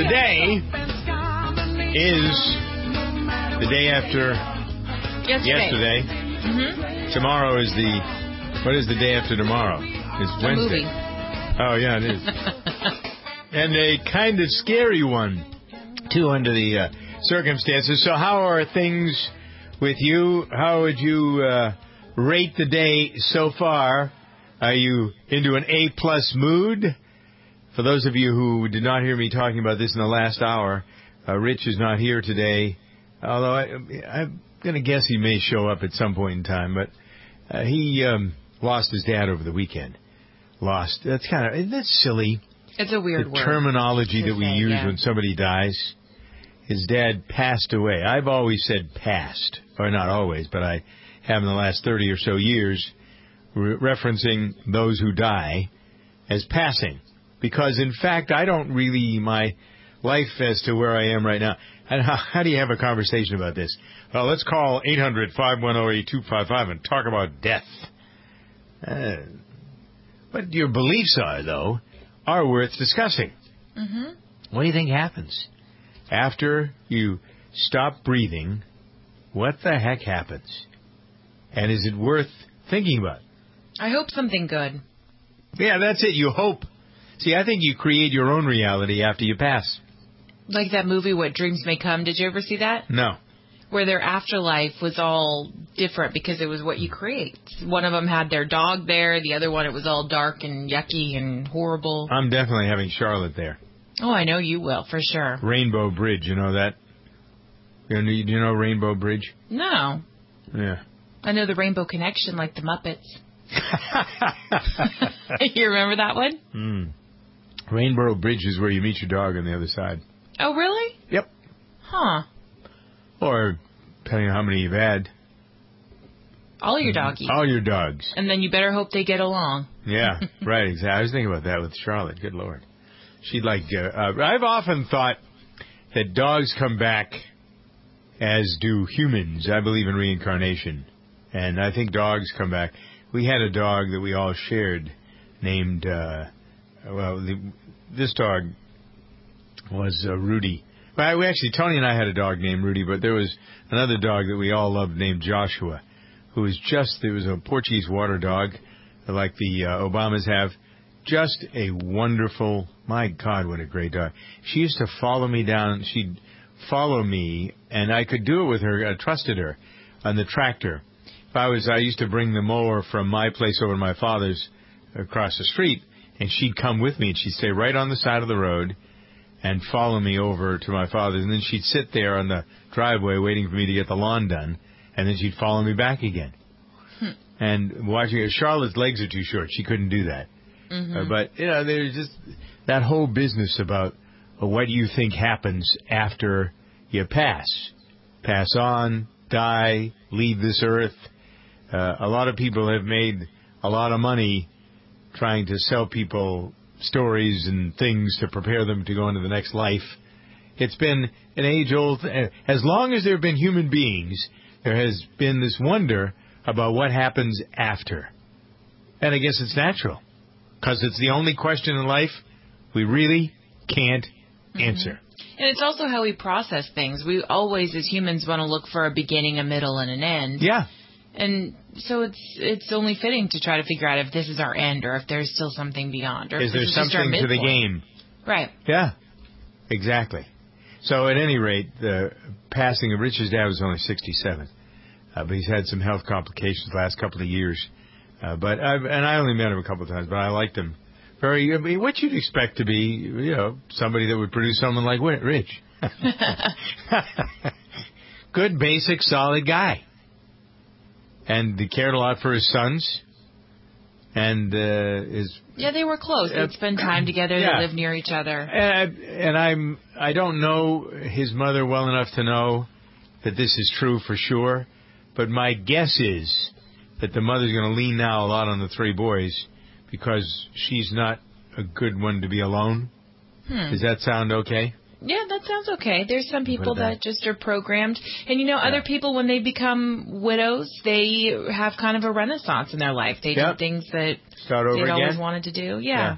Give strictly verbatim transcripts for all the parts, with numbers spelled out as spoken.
Today is the day after Yesterday. yesterday. Mm-hmm. Tomorrow is the... What is the day after tomorrow? It's A Wednesday. movie. Oh, yeah, it is. And a kind of scary one, too, under the uh, circumstances. So how are things with you? How would you uh, rate the day so far? Are you into an A-plus mood? For those of you who did not hear me talking about this in the last hour, uh, Rich is not here today, although I, I'm going to guess he may show up at some point in time, but uh, he um, lost his dad over the weekend. Lost. That's kind of, isn't that silly? It's a weird the word. terminology that we say, use yeah. when somebody dies. His dad passed away. I've always said passed, or not always, but I have in the last thirty or so years, re- referencing those who die as passing. Because, in fact, I don't really, my life as to where I am right now, and how, how do you have a conversation about this? Well, let's call eight hundred, five one zero, eight two five five and talk about death. Uh, what your beliefs are, though, are worth discussing. Mm-hmm. What do you think happens? After you stop breathing, what the heck happens? And is it worth thinking about? I hope something good. Yeah, that's it. You hope. See, I think you create your own reality after you pass. Like that movie, What Dreams May Come. Did you ever see that? No. Where their afterlife was all different because it was what you create. One of them had their dog there. The other one, it was all dark and yucky and horrible. I'm definitely having Charlotte there. Oh, I know you will, for sure. Rainbow Bridge, you know that? You know, do you know Rainbow Bridge? No. Yeah. I know the Rainbow Connection, like the Muppets. You remember that one? Mm. Rainbow Bridge is where you meet your dog on the other side. Oh, really? Yep. Huh. Or, depending on how many you've had. All your doggies. All your dogs. And then you better hope they get along. Yeah, right, exactly. I was thinking about that with Charlotte. Good Lord. She'd like, uh, uh, I've often thought that dogs come back as do humans. I believe in reincarnation. And I think dogs come back. We had a dog that we all shared named, uh, well, the, this dog was uh, Rudy. Well, we actually, Tony and I had a dog named Rudy, but there was another dog that we all loved named Joshua, who was just, there was a Portuguese water dog like the uh, Obamas have. Just a wonderful, my God, what a great dog. She used to follow me down. She'd follow me, and I could do it with her. I trusted her on the tractor. If I was, I used to bring the mower from my place over to my father's across the street, and she'd come with me, and she'd stay right on the side of the road and follow me over to my father's, and then she'd sit there on the driveway waiting for me to get the lawn done, and then she'd follow me back again. Hmm. And watching her, Charlotte's legs are too short. She couldn't do that. Mm-hmm. Uh, but, you know, there's just that whole business about uh, what do you think happens after you pass. Pass on, die, leave this earth. Uh, a lot of people have made a lot of money trying to sell people stories and things to prepare them to go into the next life. It's been an age-old... Th- as long as there have been human beings, there has been this wonder about what happens after. And I guess it's natural. Because it's the only question in life we really can't answer. Mm-hmm. And it's also how we process things. We always, as humans, want to look for a beginning, a middle, and an end. Yeah. And so it's it's only fitting to try to figure out if this is our end or if there's still something beyond. Or is if there this is something just our to the midpoint. game? Right. Yeah. Exactly. So at any rate, the passing of Rich's dad was only sixty-seven. Uh, but he's had some health complications the last couple of years. Uh, but I've, and I only met him a couple of times, but I liked him very. I mean, what you'd expect to be, you know, somebody that would produce someone like Rich. Good, basic, solid guy, and he cared a lot for his sons, and uh, his. Yeah, they were close. They'd spend time together. Yeah. They lived near each other. And, and I'm I don't know his mother well enough to know that this is true for sure, but my guess is that the mother's going to lean now a lot on the three boys because she's not a good one to be alone. Hmm. Does that sound okay? Yeah, that sounds okay. There's some people that? that just are programmed. And, you know, yeah. other people, when they become widows, they have kind of a renaissance in their life. They yep. do things that Start over they'd again? always wanted to do. Yeah. yeah.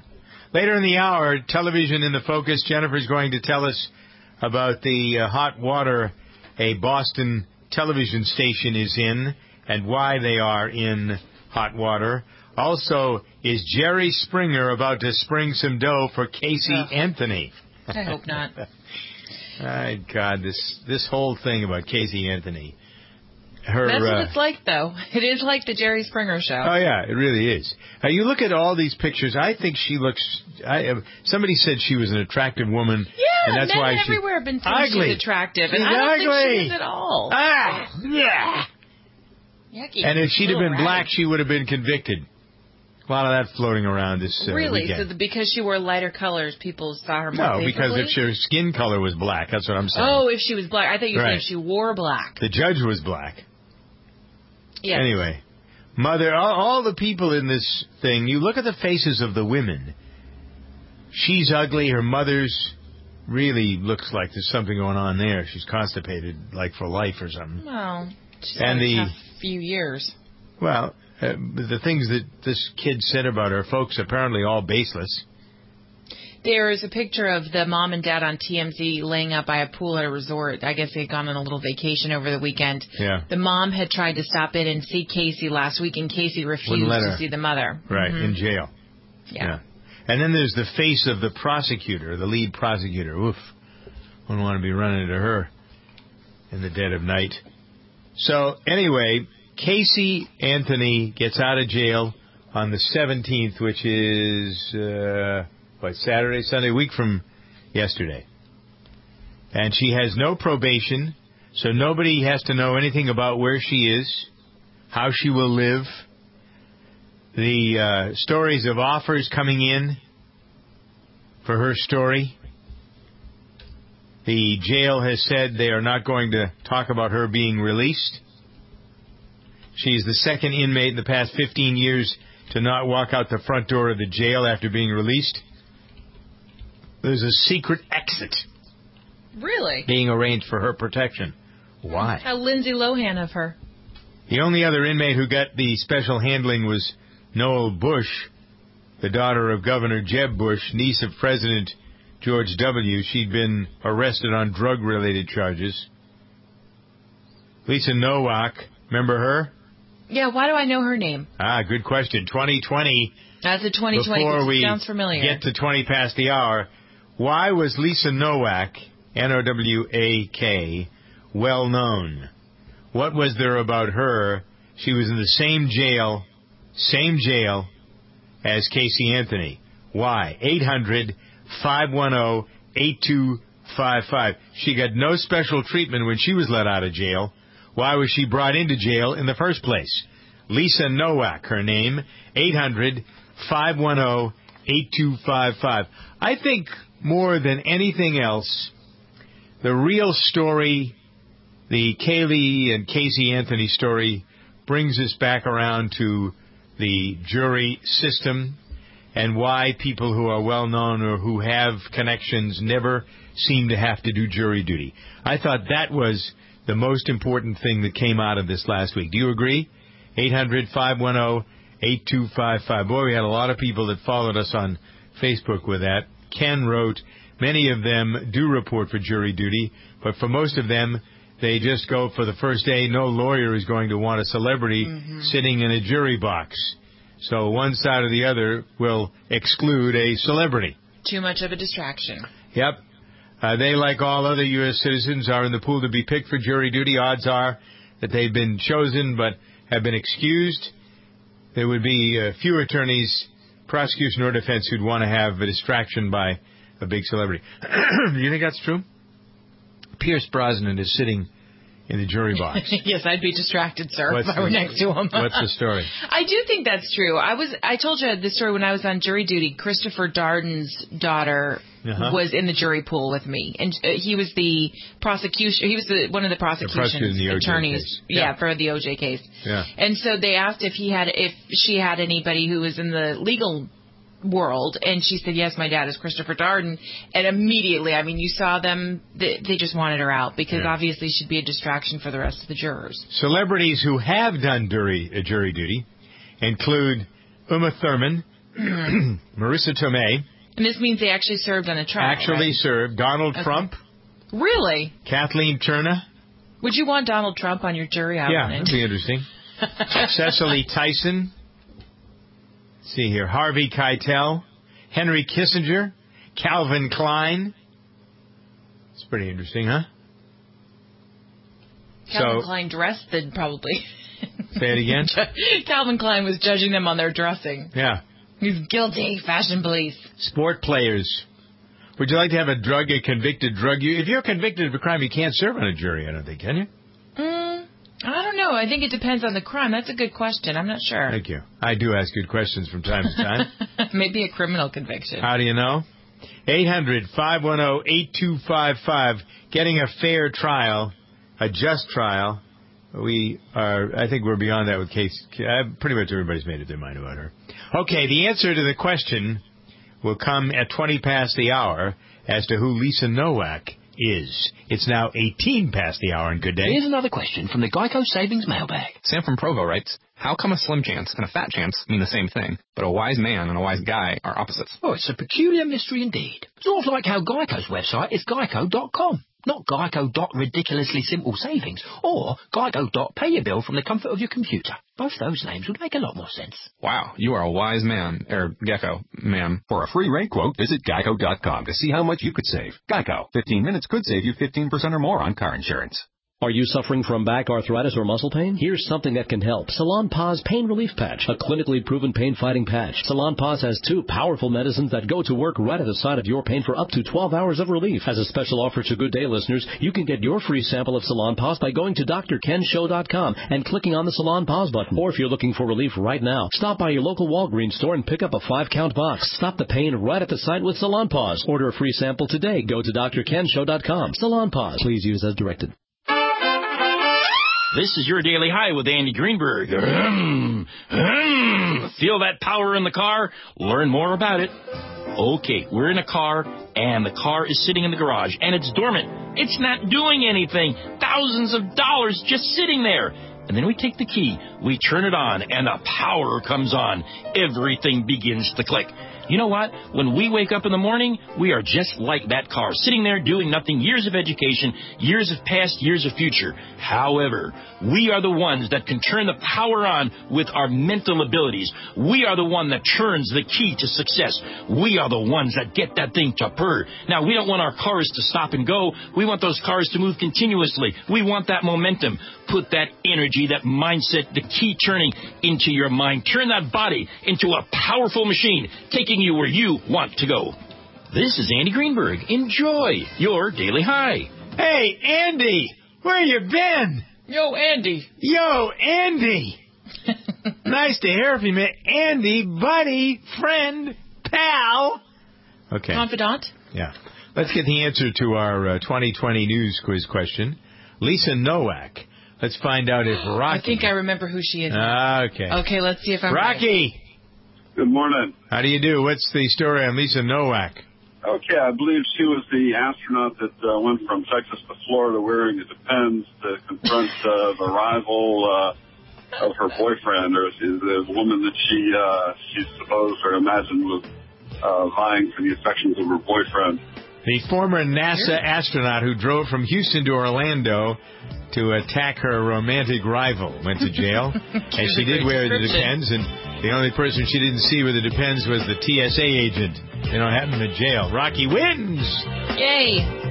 Later in the hour, television in the focus. Jennifer's going to tell us about the uh, hot water a Boston television station is in and why they are in hot water. Also, is Jerry Springer about to spring some dough for Casey oh, Anthony? I hope not. My God, this this whole thing about Casey Anthony. Her, That's what uh, it's like, though. It is like the Jerry Springer show. Oh, yeah, it really is. Now, you look at all these pictures, I think she looks... I, uh, somebody said she was an attractive woman. Yeah, and that's men why everywhere she, have been saying ugly. she's attractive. She's and I don't ugly. think she is at all. Ah, yeah. Yucky. And if she'd have been rag. black, she would have been convicted. A lot of that floating around this uh, Really? weekend. So the, because she wore lighter colors, people saw her more No, favorably? because if her skin color was black, that's what I'm saying. Oh, if she was black. I thought you were right. saying she wore black. The judge was black. Yes. Anyway, Mother, all, all the people in this thing, you look at the faces of the women. She's ugly. Her mother's really looks like there's something going on there. She's constipated, like for life or something. Well, she's and had the, a tough few years. Well, uh, the things that this kid said about her folks apparently all baseless. There is a picture of the mom and dad on T M Z laying out by a pool at a resort. I guess they'd gone on a little vacation over the weekend. Yeah. The mom had tried to stop in and see Casey last week, and Casey refused to see the mother. Right, mm-hmm. in jail. Yeah. yeah. And then there's the face of the prosecutor, the lead prosecutor. Oof. Wouldn't want to be running into her in the dead of night. So, anyway, Casey Anthony gets out of jail on the seventeenth, which is... Uh, What, Saturday, Sunday, a week from yesterday. And she has no probation, so nobody has to know anything about where she is, how she will live. The uh, stories of offers coming in for her story. The jail has said they are not going to talk about her being released. She's the second inmate in the past fifteen years to not walk out the front door of the jail after being released. There's a secret exit. Really? Being arranged for her protection. Why? How Lindsay Lohan of her. The only other inmate who got the special handling was Noel Bush, the daughter of Governor Jeb Bush, niece of President George W. She'd been arrested on drug-related charges. Lisa Nowak, remember her? Yeah, why do I know her name? Ah, good question. twenty twenty. That's a twenty twenty. Before we sounds familiar. get to twenty past the hour, why was Lisa Nowak, N O W A K, well known? What was there about her? She was in the same jail, same jail as Casey Anthony. Why? eight hundred, five one zero, eight two five five. She got no special treatment when she was let out of jail. Why was she brought into jail in the first place? Lisa Nowak, her name, eight hundred, five one zero, eight two five five. I think more than anything else, the real story, the Kaylee and Casey Anthony story, brings us back around to the jury system and why people who are well known or who have connections never seem to have to do jury duty. I thought that was the most important thing that came out of this last week. Do you agree? eight hundred, five one zero, eight two five five. Boy, we had a lot of people that followed us on Facebook with that. Ken wrote, many of them do report for jury duty, but for most of them, they just go for the first day. No lawyer is going to want a celebrity mm-hmm. sitting in a jury box. So one side or the other will exclude a celebrity. Too much of a distraction. Yep. Uh, they, like all other U S citizens, are in the pool to be picked for jury duty. Odds are that they've been chosen but have been excused. There would be uh, few attorneys, prosecution or defense, who'd want to have a distraction by a big celebrity. Do you think that's true? Pierce Brosnan is sitting in the jury box. Yes, I'd be distracted, sir, what's if I the, were next to him. What's the story? I do think that's true. I was. I told you this story when I was on jury duty. Christopher Darden's daughter uh-huh. was in the jury pool with me, and uh, he was the prosecution. He was the, one of the prosecution's the attorneys. Yeah. yeah, for the O J case. Yeah. And so they asked if he had, if she had anybody who was in the legal world, and she said, yes, my dad is Christopher Darden. And immediately, I mean, you saw them, they, they just wanted her out because yeah. obviously she'd be a distraction for the rest of the jurors. Celebrities who have done jury, uh, jury duty include Uma Thurman, Marissa Tomei, And this means they actually served on a trial, Actually right? served. Donald Okay. Trump. Really? Kathleen Turner. Would you want Donald Trump on your jury? I Yeah, wouldn't. that'd be interesting. Cecily Tyson. Let's see here. Harvey Keitel. Henry Kissinger. Calvin Klein. It's pretty interesting, huh? Calvin so, Klein dressed then probably. Say it again? Calvin Klein was judging them on their dressing. Yeah. He's guilty. Fashion police. Sport players. Would you like to have a drug, a convicted drug? You, if you're convicted of a crime, you can't serve on a jury, I don't think, can you? Mm, I don't know. I think it depends on the crime. That's a good question. I'm not sure. Thank you. I do ask good questions from time to time. Maybe a criminal conviction. How do you know? eight hundred, five one zero, eight two five five. Getting a fair trial, a just trial. We are, I think we're beyond that with Case. Uh, pretty much everybody's made up their mind about her. Okay, the answer to the question will come at twenty past the hour as to who Lisa Nowak is. It's now eighteen past the hour, and good day. Here's another question from the Geico Savings Mailbag. Sam from Provo writes, how come a slim chance and a fat chance mean the same thing, but a wise man and a wise guy are opposites? Oh, it's a peculiar mystery indeed. Sort of like how Geico's website is geico dot com. Not geico dot ridiculously simple savings or geico dot pay your bill from the comfort of your computer. Both those names would make a lot more sense. Wow, you are a wise man, er, gecko, ma'am. For a free rate quote, visit geico dot com to see how much you could save. Geico. fifteen minutes could save you fifteen percent or more on car insurance. Are you suffering from back arthritis or muscle pain? Here's something that can help. Salonpas Pain Relief Patch, a clinically proven pain-fighting patch. Salonpas has two powerful medicines that go to work right at the side of your pain for up to twelve hours of relief. As a special offer to Good Day listeners, you can get your free sample of Salonpas by going to D R ken show dot com and clicking on the Salonpas button. Or if you're looking for relief right now, stop by your local Walgreens store and pick up a five-count box. Stop the pain right at the site with Salonpas. Order a free sample today. Go to D R ken show dot com. Salonpas. Please use as directed. This is your Daily High with Andy Greenberg. Feel that power in the car? Learn more about it. Okay, we're in a car, and the car is sitting in the garage, and it's dormant. It's not doing anything. Thousands of dollars just sitting there. And then we take the key, we turn it on, and the power comes on. Everything begins to click. You know what? When we wake up in the morning, we are just like that car, sitting there doing nothing, years of education, years of past, years of future. However, we are the ones that can turn the power on with our mental abilities. We are the one that turns the key to success. We are the ones that get that thing to purr. Now, we don't want our cars to stop and go. We want those cars to move continuously. We want that momentum. Put that energy, that mindset, the key turning into your mind. Turn that body into a powerful machine, taking you where you want to go. This is Andy Greenberg. Enjoy your Daily High. Hey, Andy, where you been? Yo, Andy. Yo, Andy. Nice to hear from you, Andy, buddy, friend, pal. Okay. Confidant? Yeah. Let's get the answer to our uh, twenty twenty news quiz question. Lisa Nowak. Let's find out if Rocky... I think I remember who she is. Ah, okay. Okay, let's see if I'm Rocky! Right. Good morning. How do you do? What's the story on Lisa Nowak? Okay, I believe she was the astronaut that uh, went from Texas to Florida wearing a Depends to confront uh, the rival uh, of her boyfriend, or the woman that she uh, she supposed or imagined was uh, vying for the affections of her boyfriend. The former NASA astronaut who drove from Houston to Orlando to attack her romantic rival went to jail. And she did wear the Depends, and the only person she didn't see with the Depends was the T S A agent. They don't have him in jail. Rocky wins! Yay!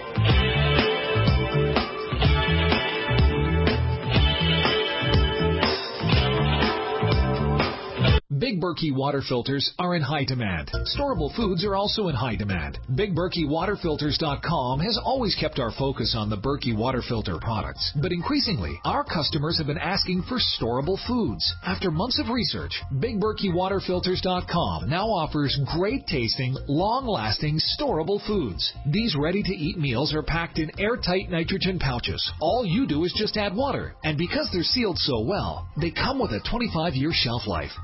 Big Berkey water filters are in high demand. Storable foods are also in high demand. Big Berkey Water Filters dot com has always kept our focus on the Berkey water filter products. But increasingly, our customers have been asking for storable foods. After months of research, Big Berkey Water Filters dot com now offers great tasting, long-lasting, storable foods. These ready-to-eat meals are packed in airtight nitrogen pouches. All you do is just add water. And because they're sealed so well, they come with a twenty-five year shelf life. Combine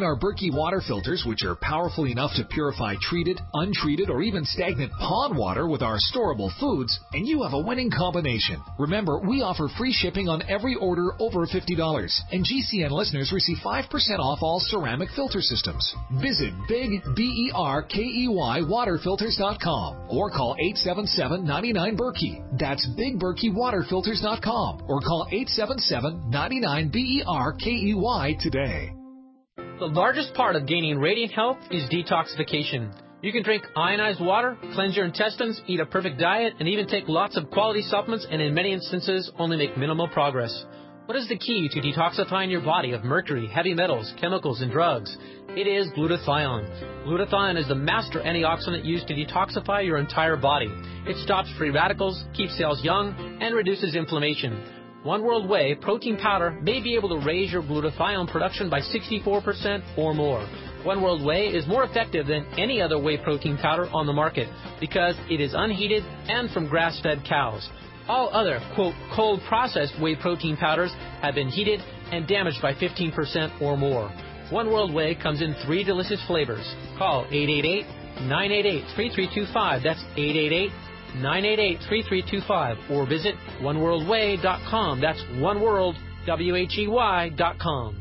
Combine our Berkey water filters, which are powerful enough to purify treated, untreated, or even stagnant pond water with our storable foods, and you have a winning combination. Remember, we offer free shipping on every order over fifty dollars, and G C N listeners receive five percent off all ceramic filter systems. Visit Big B E R K E Y waterfilters dot com or call eight seven seven, nine nine, Berkey. That's big berkey water filters dot com or call eight seven seven, nine nine, B E R K E Y today. The largest part of gaining radiant health is detoxification. You can drink ionized water, cleanse your intestines, eat a perfect diet, and even take lots of quality supplements and in many instances only make minimal progress. What is the key to detoxifying your body of mercury, heavy metals, chemicals, and drugs? It is glutathione. Glutathione is the master antioxidant used to detoxify your entire body. It stops free radicals, keeps cells young, and reduces inflammation. One World Whey protein powder may be able to raise your glutathione production by sixty-four percent or more. One World Whey is more effective than any other whey protein powder on the market because it is unheated and from grass-fed cows. All other, quote, cold-processed whey protein powders have been heated and damaged by fifteen percent or more. One World Whey comes in three delicious flavors. Call eight eight eight, nine eight eight, three three two five. That's eight eight eight, nine eight eight, three three two five. Or visit one world way dot com. That's oneworld, W H E Y, dot com.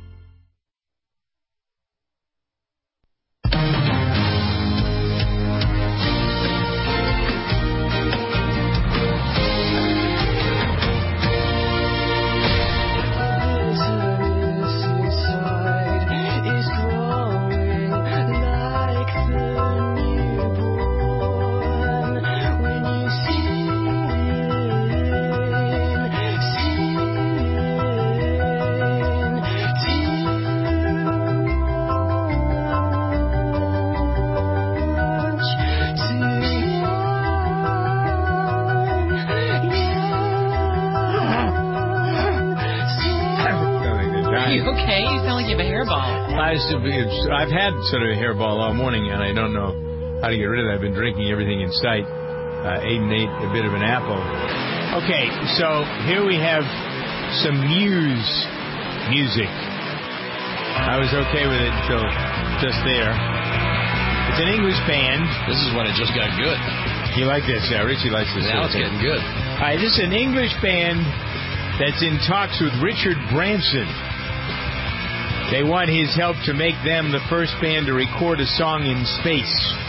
I've had sort of a hairball all morning, and I don't know how to get rid of it. I've been drinking everything in sight. Uh, Aiden ate a bit of an apple. Okay, so here we have some Muse music. I was okay with it until just there. It's an English band. This is when it just got good. You like this? Yeah, Richie likes this. Now it's getting good. All right, this is an English band that's in talks with Richard Branson. They want his help to make them the first band to record a song in space.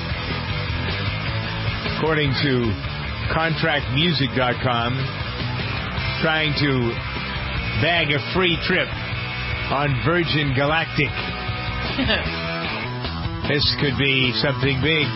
According to contract music dot com, trying to bag a free trip on Virgin Galactic. This could be something big.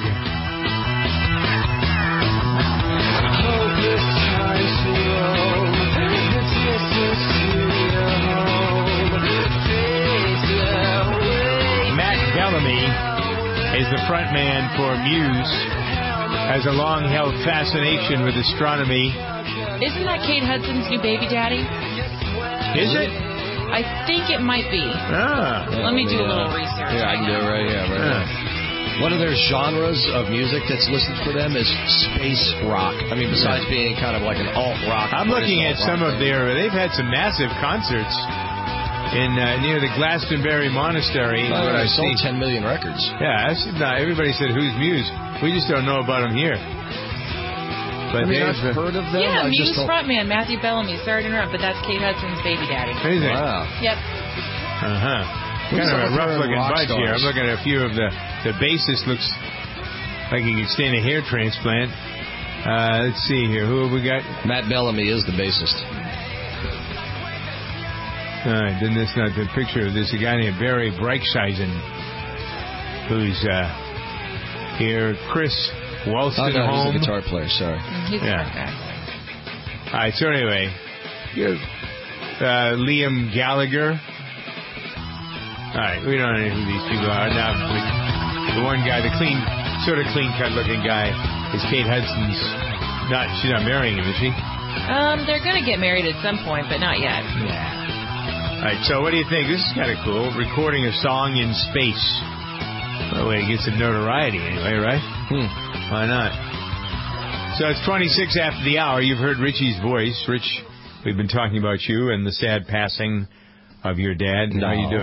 Is the front man for Muse, has a long-held fascination with astronomy. Isn't that Kate Hudson's new baby daddy? Is it? I think it might be. Ah. Let me do a little research. Yeah, I can do it right here. Right ah. here. One of their genres of music that's listed for them is space rock. I mean, besides being kind of like an alt rock. I'm looking at some of their, they've had some massive concerts. In uh, near the Glastonbury Monastery. Oh, what I I sold see. ten million records. Yeah, that's, no, everybody said, who's Muse? We just don't know about them here. But I mean, I've uh, heard of them. Yeah, I Muse just frontman Matthew Bellamy. Sorry to interrupt, but that's Kate Hudson's baby daddy. Is it? Wow. Yep. Uh-huh. Kind of a rough-looking bunch here. I'm looking at a few of the... The bassist looks like he could stand a hair transplant. Uh, let's see here. Who have we got? Matt Bellamy is the bassist. All right, then that's not the picture of this. A guy named Barry Breichseisen, who's uh, here. Chris Wolstenholme. Oh, no, he's a guitar player, sorry. He's yeah. a guy. All right, so anyway, uh, Liam Gallagher. All right, we don't know who these people are. Now, the one guy, the clean, sort of clean-cut looking guy, is Kate Hudson's. Not, she's not marrying him, is she? Um, they're going to get married at some point, but not yet. Yeah. All right, so what do you think? This is kind of cool. Recording a song in space. Well, way to get some notoriety anyway, right? Hmm. Why not? So it's twenty-six after the hour. You've heard Richie's voice. Rich, we've been talking about you and the sad passing of your dad. No. How are you doing?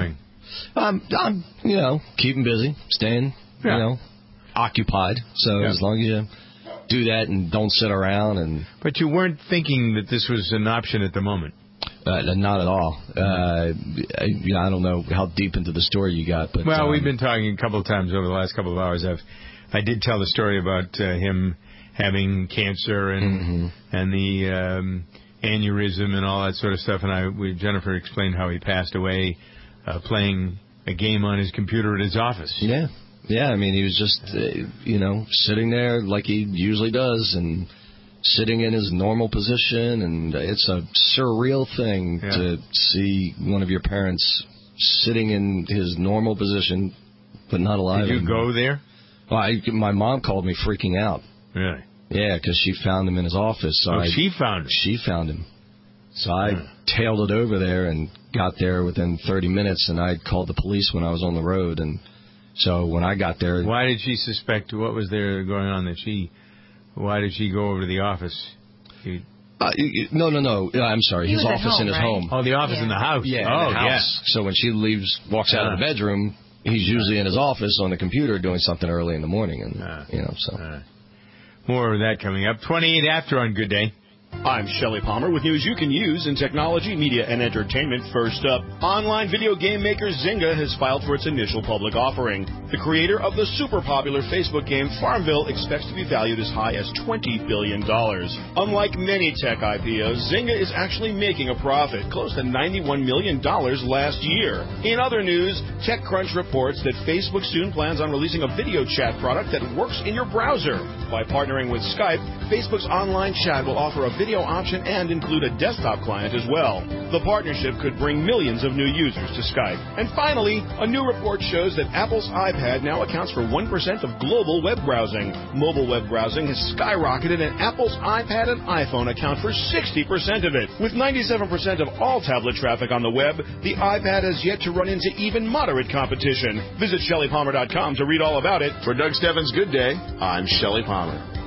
Um, I'm, you know, keeping busy, staying, yeah. you know, occupied. So yeah. as long as you do that and don't sit around and. But you weren't thinking that this was an option at the moment. Uh, not at all. Uh, I, you know, I don't know how deep into the story you got, but well, um, we've been talking a couple of times over the last couple of hours. I've, I did tell the story about uh, him having cancer and mm-hmm. and the um, aneurysm and all that sort of stuff, and I, we, Jennifer explained how he passed away uh, playing a game on his computer at his office. Yeah, yeah. I mean, he was just uh, you know sitting there like he usually does, and. Sitting in his normal position, and it's a surreal thing yeah. to see one of your parents sitting in his normal position, but not alive anymore. Did you anymore. go there? Well, I, my mom called me freaking out. Really? Yeah, because she found him in his office. So oh, I, she found him? She found him. So I yeah. tailed it over there and got there within thirty minutes, and I called the police when I was on the road. And so when I got there... Why did she suspect? What was there going on that she... Why did she go over to the office? He... Uh, no, no, no. I'm sorry. He his office home, in his right? home. Oh, the office yeah. in the house. Yeah, oh, in the house. Yeah. So when she leaves, walks out uh, of the bedroom, he's usually in his office on the computer doing something early in the morning, and uh, you know. So uh, more of that coming up. twenty-eight after on Good Day. I'm Shelley Palmer with news you can use in technology, media, and entertainment. First up, online video game maker Zynga has filed for its initial public offering. The creator of the super popular Facebook game Farmville expects to be valued as high as twenty billion dollars. Unlike many tech I P Os, Zynga is actually making a profit, close to ninety-one million dollars last year. In other news, TechCrunch reports that Facebook soon plans on releasing a video chat product that works in your browser. By partnering with Skype, Facebook's online chat will offer a video option and include a desktop client as well. The partnership could bring millions of new users to Skype. And finally, a new report shows that Apple's iPad now accounts for one percent of global web browsing. Mobile web browsing has skyrocketed, and Apple's iPad and iPhone account for sixty percent of it. With ninety-seven percent of all tablet traffic on the web, the iPad has yet to run into even moderate competition. Visit Shelley Palmer dot com to read all about it. For Doug Stebbins' Good Day, I'm Shelley Palmer.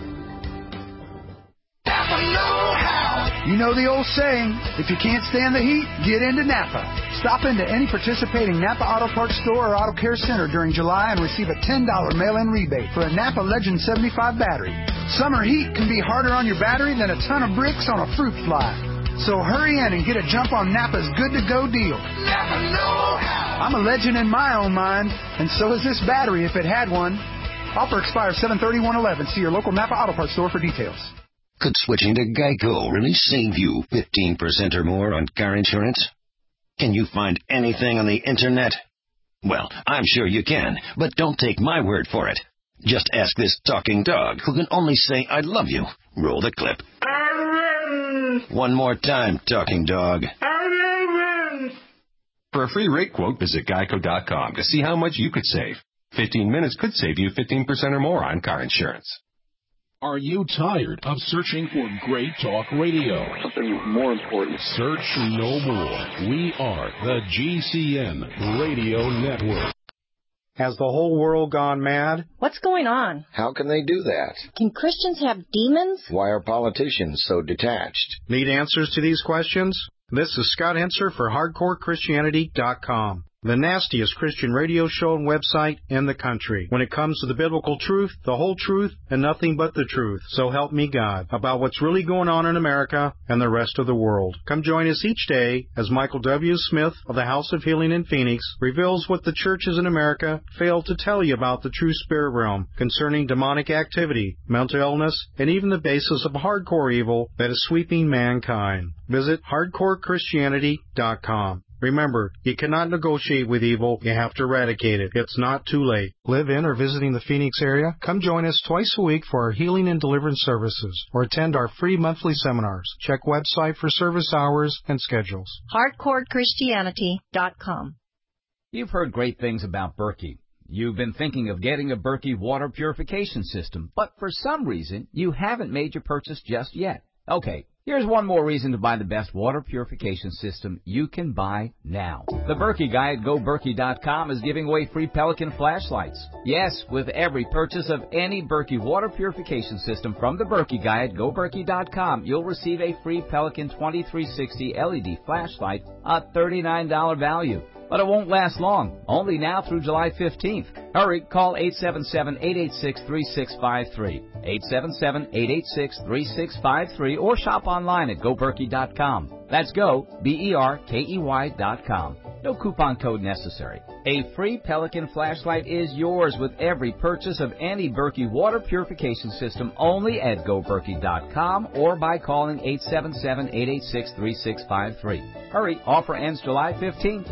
You know the old saying, if you can't stand the heat, get into Napa. Stop into any participating Napa Auto Parts store or Auto Care Center during July and receive a ten dollars mail-in rebate for a Napa Legend seventy-five battery. Summer heat can be harder on your battery than a ton of bricks on a fruit fly. So hurry in and get a jump on Napa's good-to-go deal. Napa know-how. I'm a legend in my own mind, and so is this battery if it had one. Offer expires seven thirty-one eleven. See your local Napa Auto Parts store for details. Could switching to Geico really save you fifteen percent or more on car insurance? Can you find anything on the Internet? Well, I'm sure you can, but don't take my word for it. Just ask this talking dog who can only say, I love you. Roll the clip. One more time, talking dog. For a free rate quote, visit geico dot com to see how much you could save. fifteen minutes could save you fifteen percent or more on car insurance. Are you tired of searching for great talk radio? Something more important. Search no more. We are the G C N Radio Network. Has the whole world gone mad? What's going on? How can they do that? Can Christians have demons? Why are politicians so detached? Need answers to these questions? This is Scott Henser for hardcore christianity dot com. The nastiest Christian radio show and website in the country. When it comes to the biblical truth, the whole truth, and nothing but the truth, so help me God, about what's really going on in America and the rest of the world. Come join us each day as Michael W. Smith of the House of Healing in Phoenix reveals what the churches in America failed to tell you about the true spirit realm concerning demonic activity, mental illness, and even the basis of hardcore evil that is sweeping mankind. Visit hardcore christianity dot com. Remember, you cannot negotiate with evil, you have to eradicate it. It's not too late. Live in or visiting the Phoenix area? Come join us twice a week for our healing and deliverance services, or attend our free monthly seminars. Check website for service hours and schedules. hardcore christianity dot com. You've heard great things about Berkey. You've been thinking of getting a Berkey water purification system, but for some reason, you haven't made your purchase just yet. Okay. Here's one more reason to buy the best water purification system you can buy now. The Berkey guy at go berkey dot com is giving away free Pelican flashlights. Yes, with every purchase of any Berkey water purification system from the Berkey guy at go berkey dot com, you'll receive a free Pelican twenty-three sixty L E D flashlight, a thirty-nine dollars value. But it won't last long. Only now through July fifteenth. Hurry, call eight seven seven, eight eight six, three six five three, eight seven seven, eight eight six, three six five three, or shop online at go berkey dot com. That's go, B E R K E Y dot com. No coupon code necessary. A free Pelican flashlight is yours with every purchase of any Berkey water purification system only at go berkey dot com or by calling eight seven seven, eight eight six, three six five three. Hurry, offer ends July fifteenth.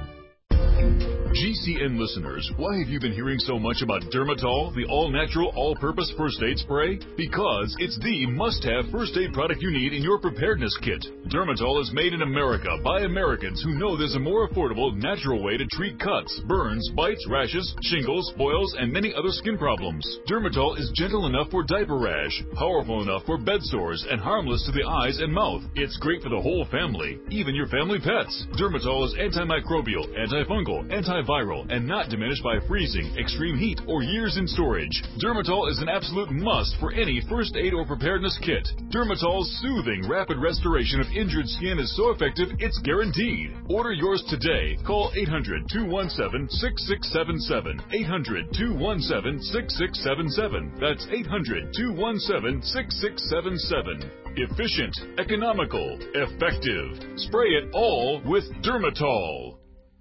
G C N listeners, why have you been hearing so much about Dermatol, the all-natural, all-purpose first aid spray? Because it's the must-have first aid product you need in your preparedness kit. Dermatol is made in America by Americans who know there's a more affordable, natural way to treat cuts, burns, bites, rashes, shingles, boils, and many other skin problems. Dermatol is gentle enough for diaper rash, powerful enough for bed sores, and harmless to the eyes and mouth. It's great for the whole family, even your family pets. Dermatol is antimicrobial, antifungal, anti viral and not diminished by freezing, extreme heat, or years in storage. Dermatol is an absolute must for any first aid or preparedness kit. Dermatol's soothing, rapid restoration of injured skin is so effective, it's guaranteed. Order yours today. Call eight hundred, two one seven, six six seven seven. eight hundred, two one seven, six six seven seven. That's eight hundred, two one seven, six six seven seven. Efficient, economical, effective. Spray it all with Dermatol.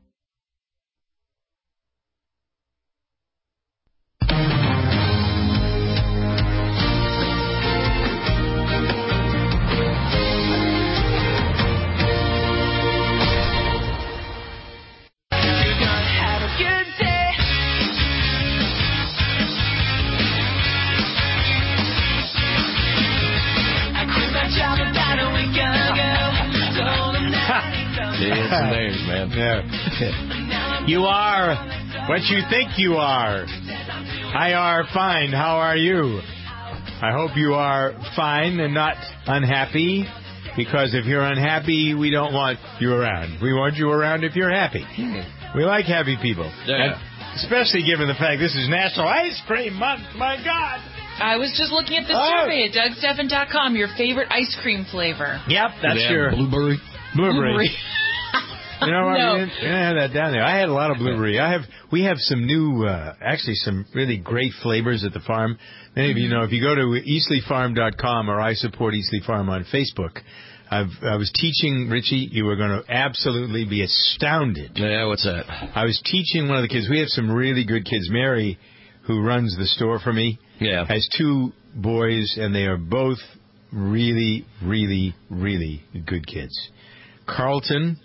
Some names, man. Yeah. You are what you think you are. I are fine. How are you? I hope you are fine and not unhappy, because if you're unhappy, we don't want you around. We want you around if you're happy. We like happy people. Yeah. And especially given the fact this is National Ice Cream Month. My God. I was just looking at the oh. survey at doug stephan dot com. Your favorite ice cream flavor? Yep, that's yeah, your blueberry. Blueberry. Blueberry. You know what? No. We, didn't, we didn't have that down there. I had a lot of blueberry. I have. We have some new, uh, actually some really great flavors at the farm. Many of you know, if you go to easley farm dot com or I support Easley Farm on Facebook, I've, I was teaching, Richie, you were going to absolutely be astounded. Yeah, what's that? I was teaching one of the kids. We have some really good kids. Mary, who runs the store for me, yeah. has two boys, and they are both really, really, really good kids. Carlton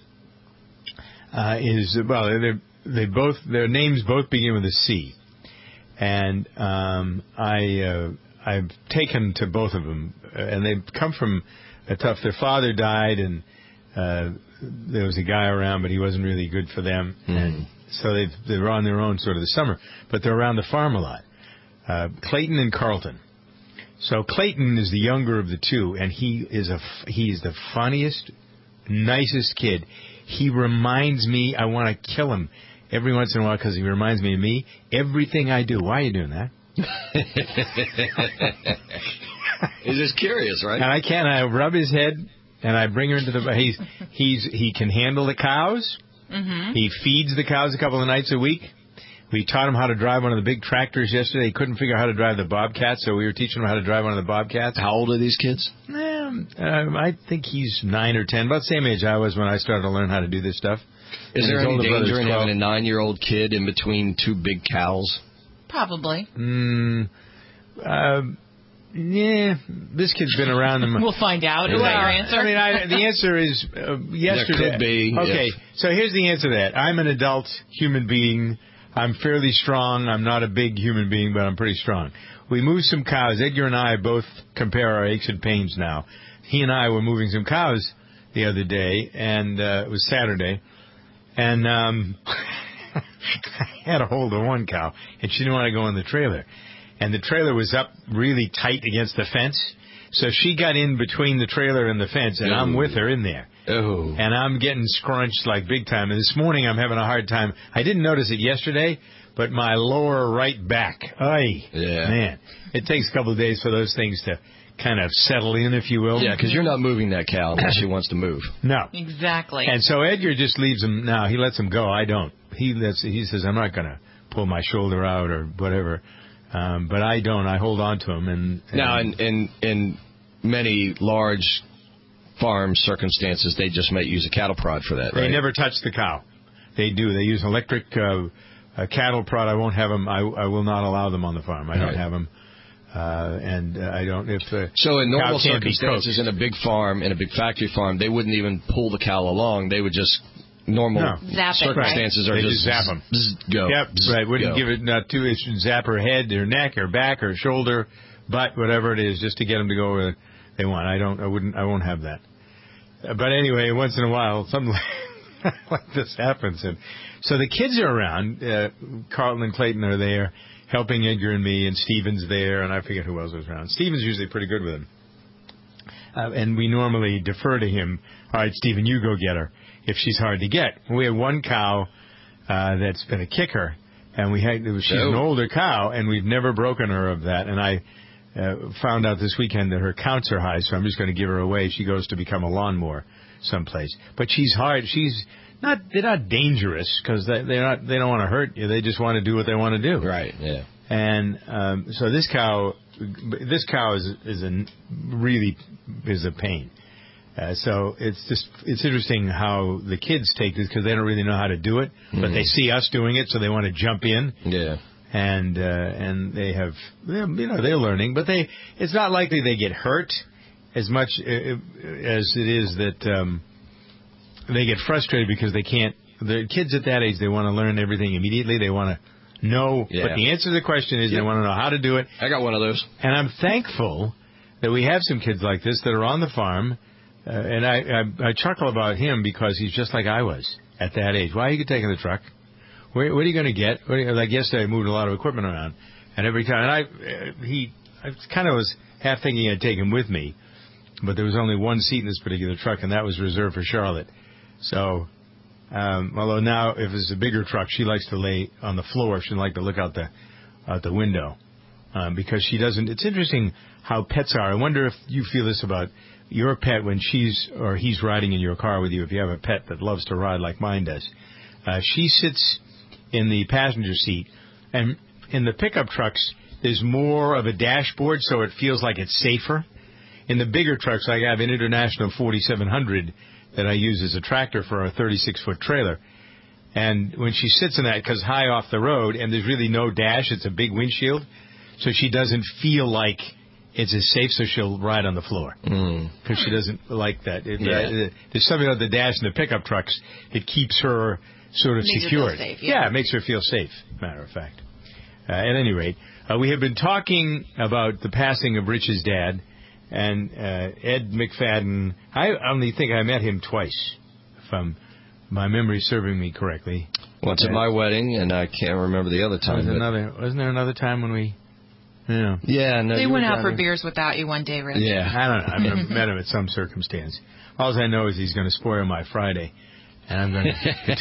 uh, is, well, they're, they both, their names both begin with a C. And um, I, uh, I've taken to both of them, and they've come from a tough, their father died, and uh, there was a guy around, but he wasn't really good for them. Mm. And so they've, they're on their own sort of the summer, but they're around the farm a lot. Uh, Clayton and Carlton. So Clayton is the younger of the two, and he is a, he is the funniest, nicest kid. He reminds me, I want to kill him every once in a while because he reminds me of me. Everything I do. Why are you doing that? He's just curious, right? And I can't. I rub his head, and I bring her into the. He's he's he can handle the cows. Mm-hmm. He feeds the cows a couple of nights a week. We taught him how to drive one of the big tractors yesterday. He couldn't figure out how to drive the Bobcat, so we were teaching him how to drive one of the Bobcats. How old are these kids? Um, um, I think he's nine or ten, about the same age I was when I started to learn how to do this stuff. Is And there his any older danger brother's in twelve. having a nine-year-old kid in between two big cows? Probably. Mm, uh, yeah, this kid's been around them. We'll find out. Is Well, that your answer? I mean, I, the answer is uh, yesterday. There could be. Okay, if- so here's the answer to that. I'm an adult human being. I'm fairly strong. I'm not a big human being, but I'm pretty strong. We moved some cows. Edgar and I both compare our aches and pains now. He and I were moving some cows the other day, and uh, it was Saturday, and um, I had a hold of one cow, and she didn't want to go in the trailer. And the trailer was up really tight against the fence, so she got in between the trailer and the fence, and Ooh. I'm with her in there. Oh. And I'm getting scrunched like big time. And this morning I'm having a hard time. I didn't notice it yesterday, but my lower right back. Ay, yeah. man. It takes a couple of days for those things to kind of settle in, if you will. Yeah, because you're not moving that cow unless she wants to move. No. Exactly. And so Edgar just leaves him. No, he lets him go. I don't. He lets. He says, I'm not going to pull my shoulder out or whatever. Um, but I don't. I hold on to him. And, and now, in, in in many large farm circumstances, they just might use a cattle prod for that, right? They never touch the cow. They do. They use electric uh, uh, cattle prod. I won't have them. I, I will not allow them on the farm. I don't Right. have them. Uh, and uh, I don't. If uh, So in normal cow can't be circumstances, in a big farm, in a big factory farm, they wouldn't even pull the cow along. They would just normal No. Zap it, circumstances right? are They just, just zap 'em. zzz, go. Yep, zzz, right. Wouldn't go. give it not two. It should zap her head, or neck, or back, or shoulder, butt, whatever it is, just to get them to go where they want. I don't. I wouldn't. I won't have that. Uh, but anyway, once in a while, something like, like this happens, and so the kids are around. Uh, Carlton and Clayton are there, helping Edgar and me, and Steven's there, and I forget who else was around. Steven's usually pretty good with him, uh, and we normally defer to him. All right, Steven, you go get her if she's hard to get. We have one cow uh, that's been a kicker, and we had she's an older cow, and we've never broken her of that. And I uh, found out this weekend that her counts are high, so I'm just going to give her away. She goes to become a lawnmower someplace, but she's hard. She's not. They're not dangerous because they, they're not. They don't want to hurt you. They just want to do what they want to do. Right. Yeah. And um, so this cow, this cow is is a really is a pain. Uh, so it's just it's interesting how the kids take this because they don't really know how to do it, but Mhm. they see us doing it, so they want to jump in. Yeah. And uh, and they have you know they're learning, but they it's not likely they get hurt as much uh, as it is that um, they get frustrated because they can't. The kids at that age, they want to learn everything immediately. They want to know, Yeah. but the answer to the question is Yep. they want to know how to do it. I got one of those. And I'm thankful that we have some kids like this that are on the farm. Uh, and I, I I chuckle about him because he's just like I was at that age. Why are you taking the truck? Where, what are you going to get? What are you, like yesterday, I moved a lot of equipment around, and every time, and I uh, he I kind of was half thinking I'd take him with me, but there was only one seat in this particular truck, and that was reserved for Charlotte. So, um, although now if it's a bigger truck, she likes to lay on the floor. She doesn't like to look out the out the window um, because she doesn't. It's interesting how pets are. I wonder if you feel this about your pet when she's or he's riding in your car with you. If you have a pet that loves to ride like mine does, uh, she sits in the passenger seat, and in the pickup trucks, there's more of a dashboard, so it feels like it's safer. In the bigger trucks, I have an International forty-seven hundred that I use as a tractor for a thirty-six foot trailer. And when she sits in that, because high off the road, and there's really no dash, it's a big windshield, so she doesn't feel like it's as safe, so she'll ride on the floor. Because she doesn't like that. It, Yeah. uh, there's something about the dash in the pickup trucks that keeps her sort of Makes her feel secured. safe, yeah. it makes her feel safe, matter of fact. Uh, at any rate, uh, we have been talking about the passing of Rich's dad, and uh, Ed McFadden. I only think I met him twice, if I'm, my memory serving me correctly. Once at Uh, my wedding, and I can't remember the other time. was but- another, wasn't there another time when we... Yeah. Yeah, no, They you went were out down for there. beers without you one day, Rich. Yeah. I don't know. I've met him at some circumstance. All I know is he's going to spoil my Friday, and I'm going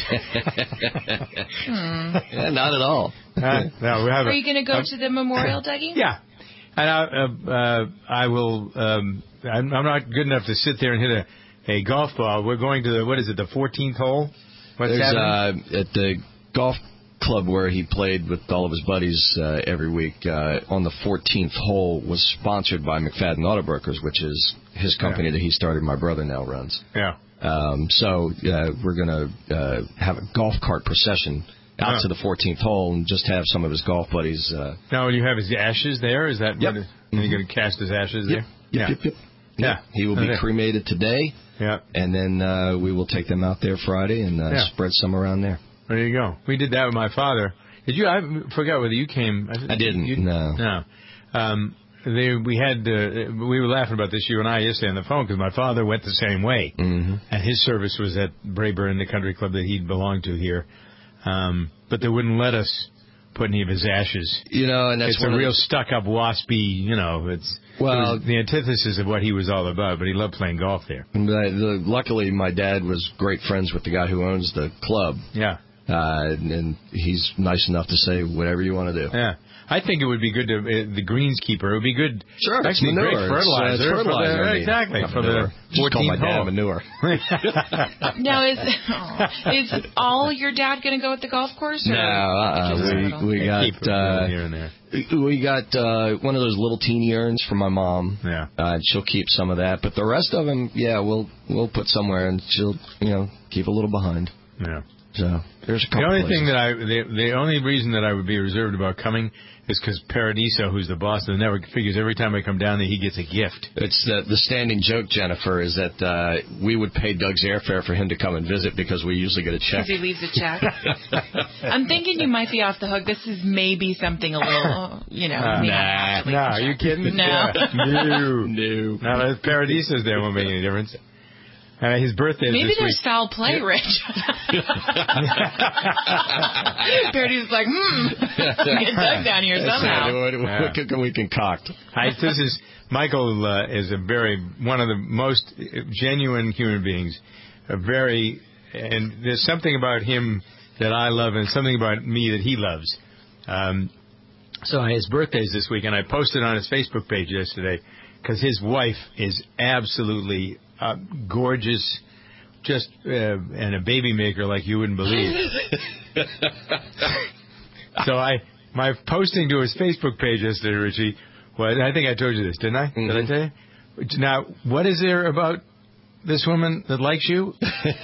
to... Yeah, not at all. Uh, no, we have Are a- you going to go a- to the memorial, Dougie? Yeah. And I, uh, uh, I will. Um, I'm, I'm not good enough to sit there and hit a, a golf ball. We're going to the what is it? The fourteenth hole. What's There's happening? uh, at the golf club where he played with all of his buddies uh, every week. Uh, on the fourteenth hole was sponsored by McFadden Auto Brokers, which is his company Yeah. that he started. My brother now runs. Yeah. Um, so uh, we're going to uh, have a golf cart procession out Huh. to the fourteenth hole and just have some of his golf buddies. Uh, Now, will you have his ashes there? Is that Yep. what? It, are you going to cast his ashes Yep. there? Yep, yep, yep. Yeah. Yep. He will be Okay. cremated today. Yeah. And then uh, we will take them out there Friday and uh, Yeah. spread some around there. There you go. We did that with my father. Did you? I forgot whether you came. I didn't. You, no. No. Um, they, we had. Uh, we were laughing about this, you and I, yesterday on the phone because my father went the same way, Mm-hmm. and his service was at Brayburn, the country club that he belonged to here. Um, but they wouldn't let us put any of his ashes. You know, and that's it's one a of real the- stuck-up, waspy. You know, it's Well- it was the antithesis of what he was all about. But he loved playing golf there. But, uh, the, luckily, my dad was great friends with the guy who owns the club. Yeah. Uh, and he's nice enough to say whatever you want to do. Yeah. I think it would be good to, uh, the greenskeeper, it would be good. Sure, Actually, it's manure. great fertilizer. It's, uh, it's fertilizer. For the, I mean, exactly. not For manure. the Just call my dad hole. manure. Now, is is all your dad going to go at the golf course? Or No, uh-uh. just a we, little? we got, Keep it uh, here and there. we got, uh, one of those little teeny urns for my mom. Yeah. Uh, she'll keep some of that, but the rest of them, yeah, we'll, we'll put somewhere and she'll, you know, keep a little behind. Yeah. So there's a couple The only places. thing that I, the, the only reason that I would be reserved about coming is because Paradiso, who's the boss of the network, figures every time I come down there, he gets a gift. It's the, the standing joke, Jennifer, is that uh, we would pay Doug's airfare for him to come and visit because we usually get a check. Because he leaves a check. I'm thinking you might be off the hook. This is maybe something a little, you know. Uh, maybe nah, not nah, are you kidding? No. Yeah. No. No. Now, if Paradiso's there, won't make any difference. Uh, his birthday is Maybe this there's week. foul play, Rich. Paradiso's like, hmm, get Doug down here somehow. What, what, what can we concoct? I, this is Michael uh, is a very one of the most genuine human beings. A very and there's something about him that I love, and something about me that he loves. Um, so his birthday's this week, and I posted on his Facebook page yesterday because his wife is absolutely uh, gorgeous, just uh, and a baby maker like you wouldn't believe. So I, my posting to his Facebook page yesterday, Richie, was, I think I told you this, didn't I? Mm-hmm. Did I tell you? Now, what is there about this woman that likes you?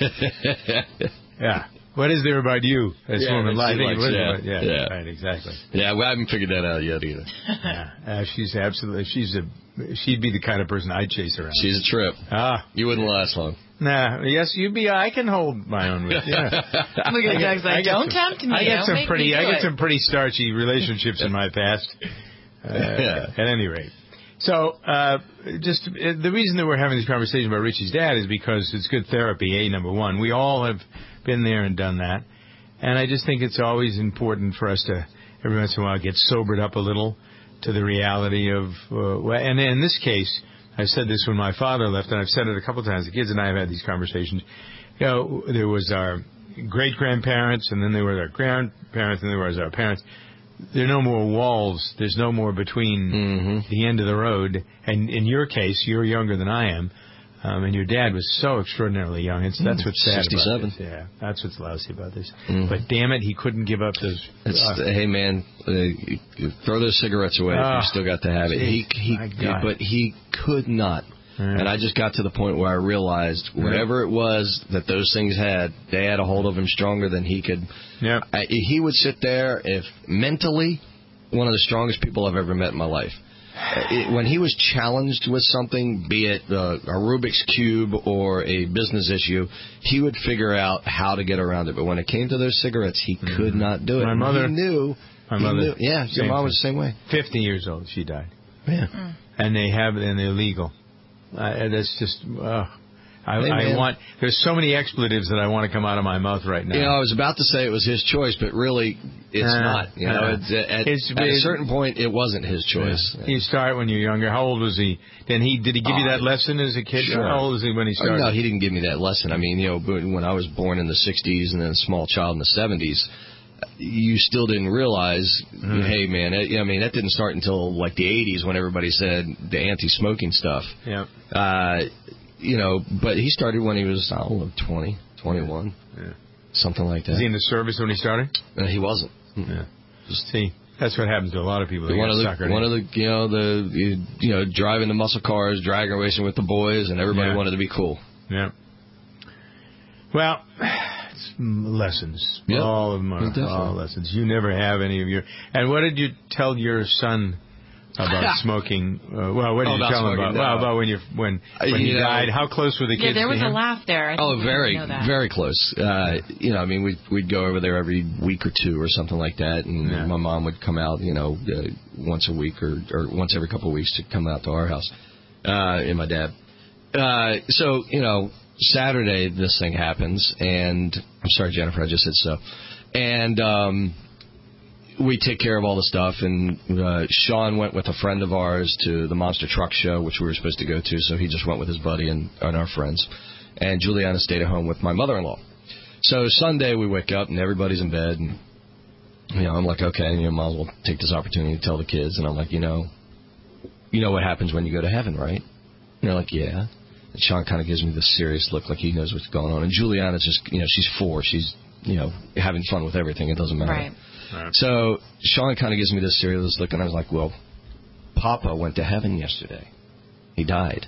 Yeah. What is there about you, this yeah, woman likes you? Yeah, yeah, yeah, right, exactly. Yeah, we haven't figured that out yet either. Yeah, uh, she's absolutely, she's a, she'd be the kind of person I'd chase around. She's a trip. Ah. You wouldn't last long. Nah, yes, you'd be. I can hold my own with. Yeah. Look at Doug's like, don't some, tempt me. I get don't some make pretty. me do I get it. some pretty starchy relationships in my past. Uh, yeah. At any rate, so uh, just uh, the reason that we're having this conversation about Richie's dad is because it's good therapy. A number one, we all have been there and done that, and I just think it's always important for us to every once in a while get sobered up a little to the reality of. Uh, and in this case. I said this when my father left, and I've said it a couple of times. The kids and I have had these conversations. You know, there was our great-grandparents, and then there were our grandparents, and there was our parents. There are no more walls. There's no more between mm-hmm. the end of the road. And in your case, you're younger than I am, um, and your dad was so extraordinarily young. It's, that's what's sad sixty-seven. about this. Yeah, that's what's lousy about this. Mm-hmm. But damn it, he couldn't give up those. It's, uh, hey man, uh, throw those cigarettes away. Oh, if you still got to have it. He, he, but he could not. Mm. And I just got to the point where I realized whatever it was that those things had, they had a hold of him stronger than he could. Yeah. I, he would sit there, if mentally, one of the strongest people I've ever met in my life. It, when he was challenged with something, be it uh, a Rubik's Cube or a business issue, he would figure out how to get around it. But when it came to those cigarettes, he mm-hmm. could not do it. My mother he knew. My he mother. Knew, yeah, your mom was the same way. Fifty years old, she died. Yeah. Mm. And they have it, and they're legal. Uh, that's just. Uh, I, hey, I want. There's so many expletives that I want to come out of my mouth right now. You know, I was about to say it was his choice, but really, it's uh, not. You know, uh, it's, at, it's, at a certain point, it wasn't his choice. Yeah. You start when you're younger. How old was he? Then he did he give oh, you that lesson as a kid? Sure. How old was he when he started? Oh, no, he didn't give me that lesson. I mean, you know, when I was born in the sixties and then a small child in the seventies. You still didn't realize, mm. hey, man, it, I mean, that didn't start until, like, the eighties when everybody said the anti-smoking stuff. Yeah. Uh, you know, but he started when he was, I don't know, twenty, twenty-one, yeah. something like that. Was he in the service when he started? Uh, he wasn't. Yeah. Just see, that's what happens to a lot of people. One of the, one of the, you know, the, you, you know, driving the muscle cars, drag racing with the boys, and everybody yeah. wanted to be cool. Yeah. Well... lessons. Yep. All of them are all lessons. You never have any of your... And what did you tell your son about smoking? Uh, well, what did oh, you tell him about? No. Well, about when you when when you he know, died. How close were the kids? Yeah, there was to a him? laugh there. I oh, very, know that. very close. Uh, you know, I mean, we'd we'd go over there every week or two or something like that, and yeah. my mom would come out, you know, uh, once a week or or once every couple of weeks to come out to our house, uh, and my dad. Uh, so you know. Saturday, this thing happens, and I'm sorry, Jennifer, I just said so. And um, we take care of all the stuff, and uh, Sean went with a friend of ours to the Monster Truck Show, which we were supposed to go to, so he just went with his buddy and, and our friends. And Juliana stayed at home with my mother-in-law. So Sunday we wake up and everybody's in bed, and you know I'm like, okay, you know, might as well take this opportunity to tell the kids, and I'm like, you know, you know what happens when you go to heaven, right? And they're like, yeah. And Sean kind of gives me this serious look, like he knows what's going on, and Juliana's just, you know, she's four, she's, you know, having fun with everything. It doesn't matter. Right. Right. So Sean kind of gives me this serious look, and I was like, well, Papa went to heaven yesterday. He died.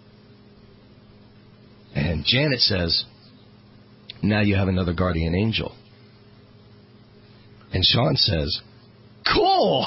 And Janet says, now you have another guardian angel. And Sean says, cool.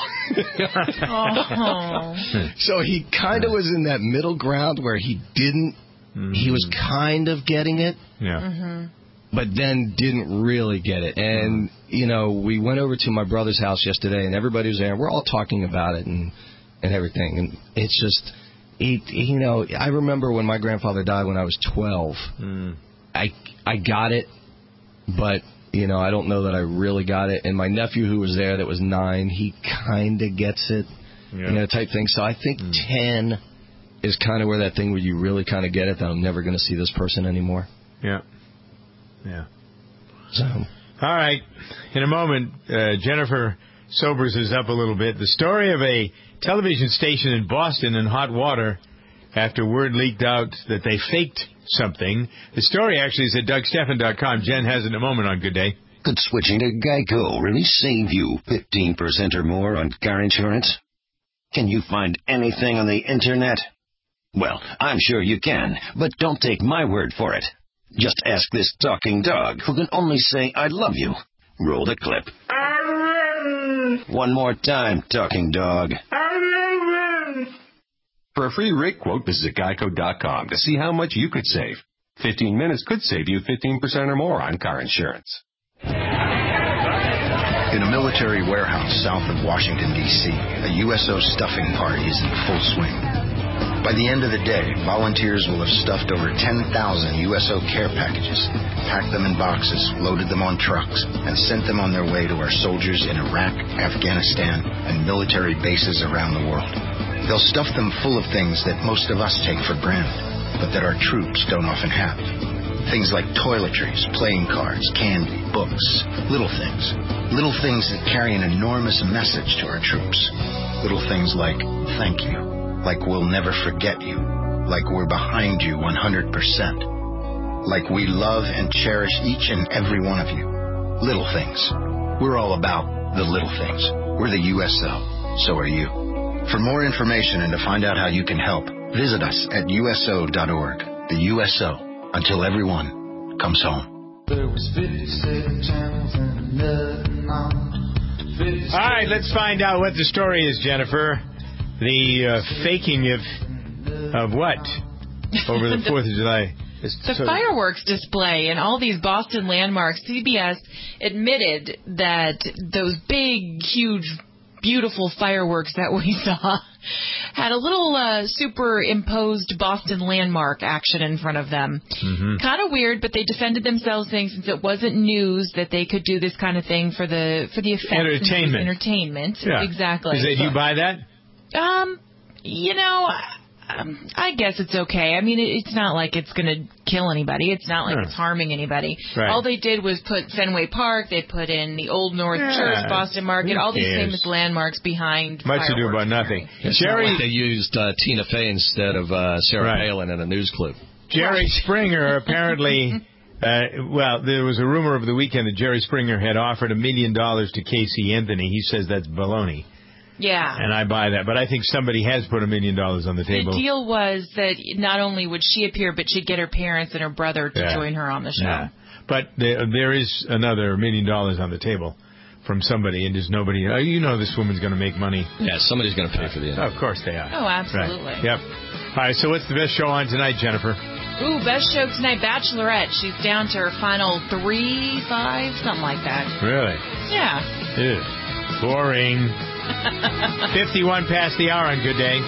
Oh. So he kind of was in that middle ground where he didn't, mm-hmm. he was kind of getting it. Yeah. Mm-hmm. But then didn't really get it. And, you know, we went over to my brother's house yesterday, and everybody was there, and we're all talking about it and, and everything. And it's just, it, you know, I remember when my grandfather died when I was twelve. Mm. I, I got it, but, you know, I don't know that I really got it. And my nephew who was there that was nine, he kind of gets it, yeah. you know, type thing. So I think mm. ten is kind of where that thing where you really kind of get it, that I'm never going to see this person anymore. Yeah. Yeah. So. All right. In a moment, uh, Jennifer sobers us up a little bit. The story of a television station in Boston in hot water after word leaked out that they faked something. The story actually is at Doug Stephan dot com. Jen has it in a moment on Good Day. Could switching to Geico really save you fifteen percent or more on car insurance? Can you find anything on the Internet? Well, I'm sure you can, but don't take my word for it. Just ask this talking dog who can only say, I love you. Roll the clip. One more time, talking dog. For a free rate quote, visit Geico dot com to see how much you could save. fifteen minutes could save you fifteen percent or more on car insurance. In a military warehouse south of Washington, D C, a U S O stuffing party is in full swing. By the end of the day, volunteers will have stuffed over ten thousand U S O care packages, packed them in boxes, loaded them on trucks, and sent them on their way to our soldiers in Iraq, Afghanistan, and military bases around the world. They'll stuff them full of things that most of us take for granted, but that our troops don't often have. Things like toiletries, playing cards, candy, books, little things. Little things that carry an enormous message to our troops. Little things like, thank you. Like we'll never forget you. Like we're behind you one hundred percent. Like we love and cherish each and every one of you. Little things. We're all about the little things. We're the U S O. So are you. For more information and to find out how you can help, visit us at U S O dot org. The U S O. Until everyone comes home. All right, let's find out what the story is, Jennifer. The uh, faking of of what over the Fourth of July? The so, fireworks display and all these Boston landmarks. C B S admitted that those big, huge, beautiful fireworks that we saw had a little uh, superimposed Boston landmark action in front of them. Mm-hmm. Kind of weird, but they defended themselves, saying since it wasn't news that they could do this kind of thing for the for the effects entertainment. And entertainment, yeah. exactly. Is that you buy that? Um, you know, um, I guess it's okay. I mean, it, it's not like it's going to kill anybody. It's not like huh. it's harming anybody. Right. All they did was put Fenway Park. They put in the Old North yeah. Church, Boston Market, all these famous landmarks behind Much fireworks. ado about nothing. It's Jerry, not like they used uh, Tina Fey instead of uh, Sarah right. Palin in a news clip. Jerry right. Springer apparently... Uh, well, there was a rumor over the weekend that Jerry Springer had offered a million dollars to Casey Anthony. He says that's baloney. Yeah. And I buy that. But I think somebody has put a million dollars on the table. The deal was that not only would she appear, but she'd get her parents and her brother to yeah. join her on the show. Yeah. But there, there is another million dollars on the table from somebody, and there's nobody. Oh, you know this woman's going to make money. Yeah, somebody's going to pay for the interview. Oh, of course they are. Oh, absolutely. Right. Yep. All right, so what's the best show on tonight, Jennifer? Ooh, best show tonight, Bachelorette. She's down to her final three, five, something like that. Really? Yeah. Ew. Boring. fifty-one past the hour on Good Day.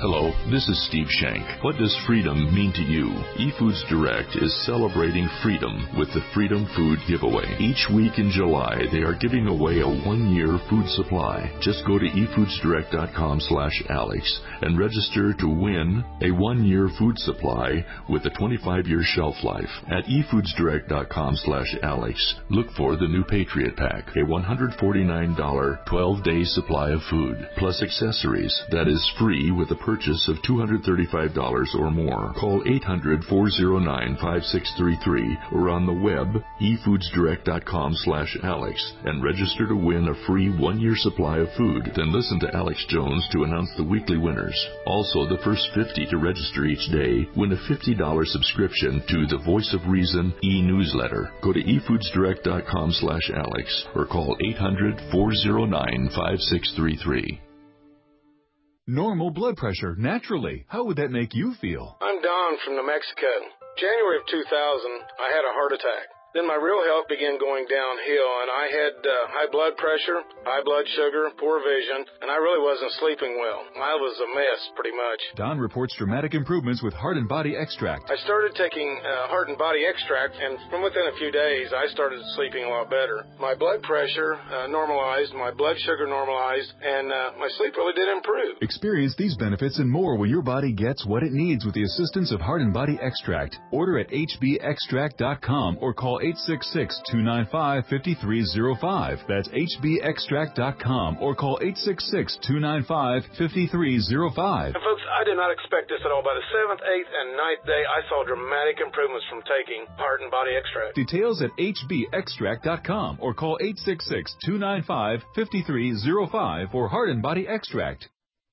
Hello, this is Steve Shank. What does freedom mean to you? eFoods Direct is celebrating freedom with the Freedom Food Giveaway. Each week in July, they are giving away a one-year food supply. Just go to efoodsdirect.com slash Alex and register to win a one-year food supply with a twenty-five-year shelf life. At efoodsdirect.com slash Alex, look for the new Patriot Pack, a one hundred forty-nine dollars twelve-day supply of food, plus accessories that is free with a purchase of two hundred thirty-five dollars or more. Call eight hundred, four oh nine, five six three three or on the web efoodsdirect.com slash Alex and register to win a free one-year supply of food. Then listen to Alex Jones to announce the weekly winners. Also, the first fifty to register each day win a fifty dollars subscription to the Voice of Reason e-newsletter. Go to efoodsdirect.com slash Alex or call eight hundred, four oh nine, five six three three. Normal blood pressure, naturally. How would that make you feel? I'm Don from New Mexico. January of two thousand, I had a heart attack. Then my real health began going downhill, and I had uh, high blood pressure, high blood sugar, poor vision, and I really wasn't sleeping well. I was a mess, pretty much. Don reports dramatic improvements with Heart and Body Extract. I started taking uh, Heart and Body Extract, and from within a few days, I started sleeping a lot better. My blood pressure uh, normalized, my blood sugar normalized, and uh, my sleep really did improve. Experience these benefits and more when your body gets what it needs with the assistance of Heart and Body Extract. Order at h b extract dot com or call eight six six, two nine five, five three zero five. That's h b extract dot com or call eight six six, two nine five, five three zero five. And folks, I did not expect this at all. By the seventh, eighth, and ninth day, I saw dramatic improvements from taking Heart and Body Extract. Details at h b extract dot com or call eight six six, two nine five, five three zero five for Heart and Body Extract.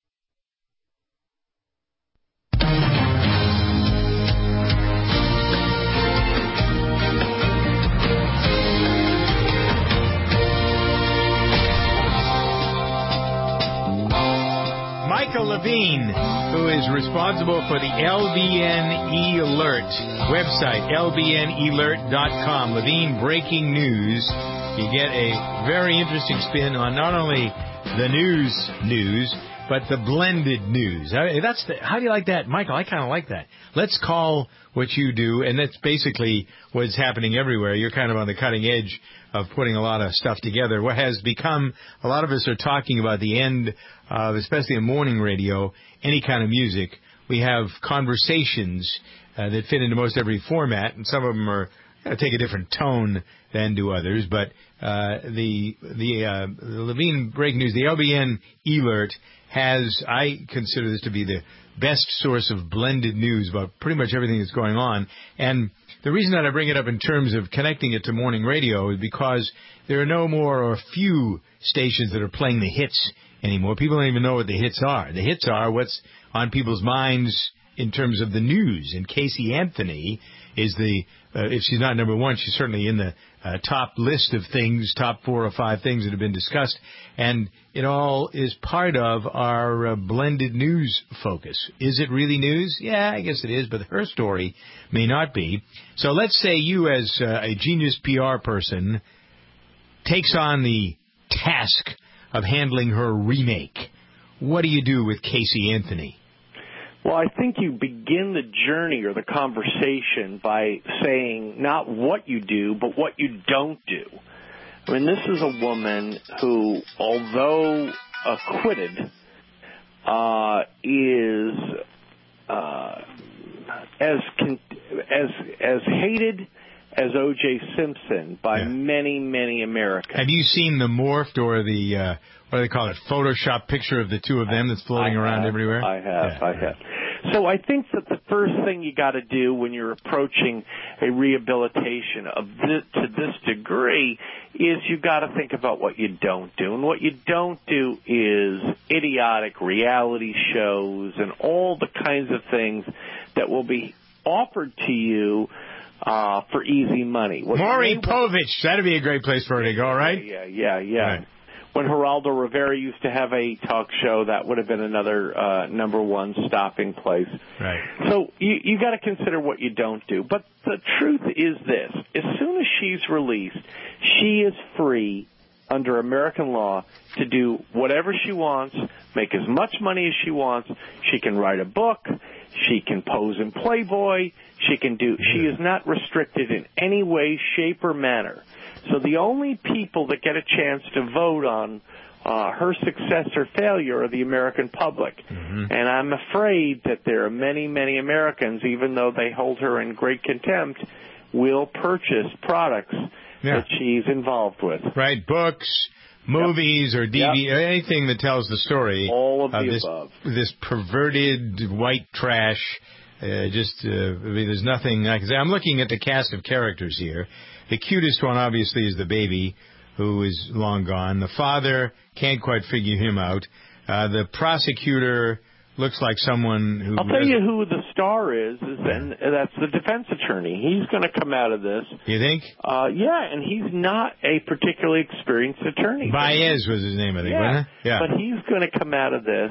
Michael Levine, who is responsible for the L B N E-Alert website, L B N alert dot com. Levine Breaking News. You get a very interesting spin on not only the news news, but the blended news. That's the, how do you like that, Michael? I kind of like that. Let's call what you do, and that's basically what's happening everywhere. You're kind of on the cutting edge of putting a lot of stuff together. What has become, a lot of us are talking about the end of, especially in morning radio, any kind of music. We have conversations uh, that fit into most every format, and some of them are uh, take a different tone than do others. But uh, the the, uh, the Levine Breaking News, the L B N E-Alert, has, I consider this to be the best source of blended news about pretty much everything that's going on. And the reason that I bring it up in terms of connecting it to morning radio is because there are no more or few stations that are playing the hits anymore. People don't even know what the hits are. The hits are what's on people's minds in terms of the news. And Casey Anthony is the, uh, if she's not number one, she's certainly in the uh, top list of things, top four or five things that have been discussed. And it all is part of our uh, blended news focus. Is it really news? Yeah, I guess it is, but her story may not be. So let's say you, as uh, a genius P R person, takes on the task of handling her remake. What do you do with Casey Anthony? Well, I think you begin the journey or the conversation by saying not what you do, but what you don't do. I mean, this is a woman who, although acquitted, uh, is uh, as con- as as hated as O J Simpson by yeah. many, many Americans. Have you seen the morphed or the, uh, what do they call it, Photoshop picture of the two of them that's floating I around have, everywhere? I have, yeah. I have. So I think that the first thing you got to do when you're approaching a rehabilitation of this, to this degree is you got to think about what you don't do. And what you don't do is idiotic reality shows and all the kinds of things that will be offered to you Uh, for easy money. What Maury Povich, that'd be a great place for her to go, right? Yeah, yeah, yeah. Right. When Geraldo Rivera used to have a talk show, that would have been another uh, number one stopping place. Right. So you, you got to consider what you don't do. But the truth is this: as soon as she's released, she is free under American law to do whatever she wants, make as much money as she wants. She can write a book. She can pose in Playboy. She can do. She is not restricted in any way, shape, or manner. So the only people that get a chance to vote on uh, her success or failure are the American public. Mm-hmm. And I'm afraid that there are many, many Americans, even though they hold her in great contempt, will purchase products yeah. that she's involved with. Right, books, movies, yep. or D V D, yep. anything that tells the story. All of the this, above. This perverted white trash. Uh, just, uh, I mean, there's nothing I can say. I'm looking at the cast of characters here. The cutest one, obviously, is the baby, who is long gone. The father, can't quite figure him out. Uh, the prosecutor looks like someone who... I'll tell you who the star is, is and that's the defense attorney. He's going to come out of this. You think? Uh, yeah, and he's not a particularly experienced attorney. Baez was his name, I think, yeah, wasn't it? Yeah, but he's going to come out of this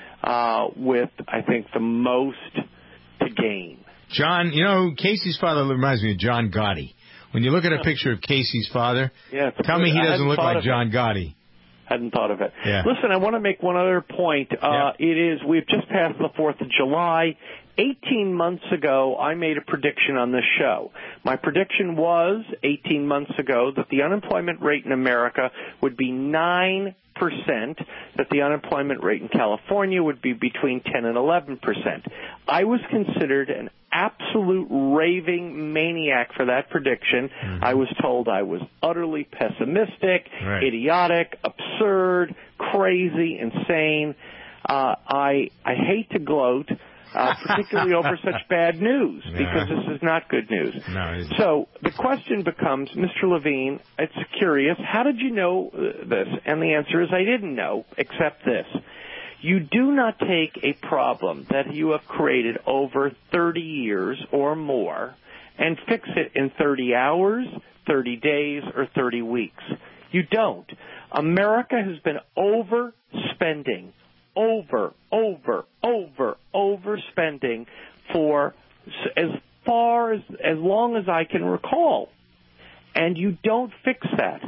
uh, with, I think, the most to gain. John, you know, Casey's father reminds me of John Gotti. When you look at a picture of Casey's father, yeah, tell good. me he doesn't look like John it. Gotti. Hadn't thought of it. Yeah. Listen, I want to make one other point. Uh, yeah. It is, we've just passed the fourth of July. eighteen months ago, I made a prediction on this show. My prediction was, eighteen months ago, that the unemployment rate in America would be nine percent, that the unemployment rate in California would be between ten and eleven percent. I was considered an absolute raving maniac for that prediction. Mm-hmm. I was told I was utterly pessimistic, right. idiotic, absurd, crazy, insane. Uh, I I hate to gloat, uh, particularly over such bad news, yeah. because this is not good news. No, so the question becomes, Mister Levine, it's curious, how did you know this? And the answer is I didn't know, except this. You do not take a problem that you have created over thirty years or more and fix it in thirty hours, thirty days, or thirty weeks. You don't. America has been overspending, over, over, over, overspending for as far as, as long as I can recall. And you don't fix that.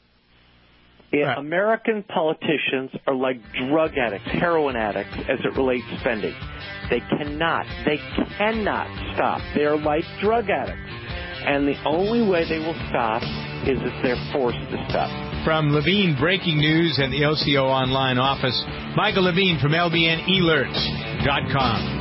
Right. American politicians are like drug addicts, heroin addicts, as it relates to spending. They cannot, they cannot stop. They are like drug addicts. And the only way they will stop is if they're forced to stop. From Levine Breaking News and the L C O Online office, Michael Levine from L B N Alerts dot com.